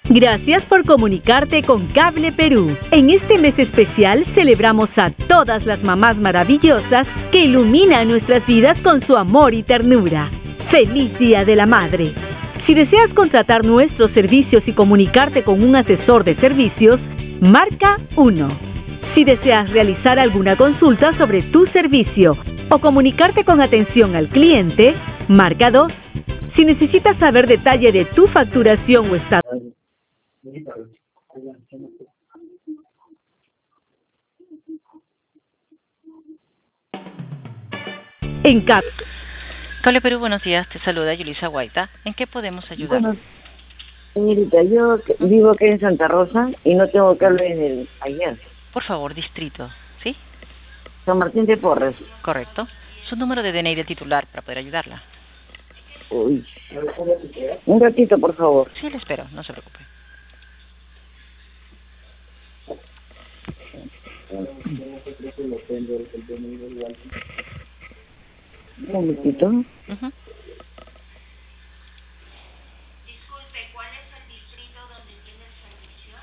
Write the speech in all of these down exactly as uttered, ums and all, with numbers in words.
Gracias por comunicarte con Cable Perú. En este mes especial celebramos a todas las mamás maravillosas que iluminan nuestras vidas con su amor y ternura. ¡Feliz Día de la Madre! Si deseas contratar nuestros servicios y comunicarte con un asesor de servicios, marca uno. Si deseas realizar alguna consulta sobre tu servicio o comunicarte con atención al cliente, marca dos. Si necesitas saber detalle de tu facturación o estado en C A P. Cable Perú, buenos días. Te saluda Yulisa Guaita. ¿En qué podemos ayudar? Bueno, señorita, yo vivo aquí en Santa Rosa y no tengo cable desde ayer. Por favor, distrito, ¿sí? San Martín de Porres. Correcto. Su número de D N I del titular para poder ayudarla. Uy. Un ratito, por favor. Sí, le espero, no se preocupe. Un momentito. Uh-huh. Disculpe, ¿cuál es el distrito donde tiene el servicio?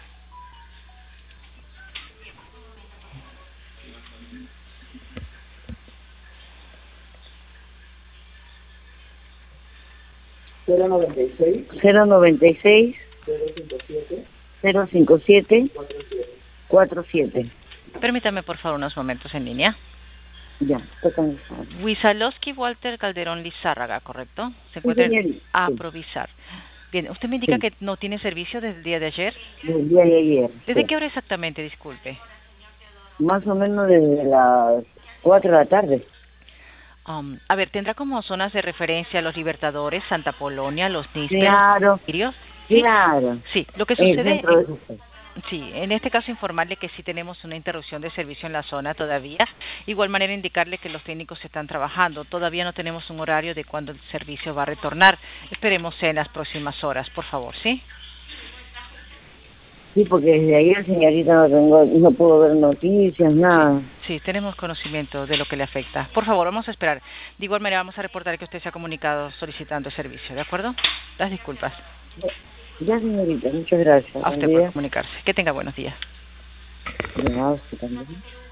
cero noventa y seis cero noventa y seis cero cincuenta y siete cero cincuenta y siete cuarenta y siete. cuarenta y siete. Permítame, por favor, unos momentos en línea. Ya, tocan. Wisalowski Walter Calderón Lizárraga, ¿correcto? Se encuentra en Aprovisar. Bien, usted me indica Sí. que no tiene servicio desde el día de ayer. Desde el día de ayer. ¿Desde Sí. qué hora exactamente, disculpe? Más o menos desde las cuatro de la tarde. Um, a ver, ¿tendrá como zonas de referencia los Libertadores, Santa Polonia, los Nísperos, Claro, Sirios? ¿Sí? claro. Sí, lo que Es sucede... dentro de eso. Sí, en este caso informarle que sí tenemos una interrupción de servicio en la zona todavía. Igual manera indicarle que los técnicos están trabajando. Todavía no tenemos un horario de cuándo el servicio va a retornar. Esperemos en las próximas horas, por favor, ¿sí? Sí, porque desde ayer, señorita, no tengo, no puedo ver noticias, nada. Sí, tenemos conocimiento de lo que le afecta. Por favor, vamos a esperar. De igual manera vamos a reportar que usted se ha comunicado solicitando el servicio, ¿de acuerdo? Las disculpas. Ya, señorita, muchas gracias. A usted por comunicarse. Que tenga buenos días. Ya, usted también.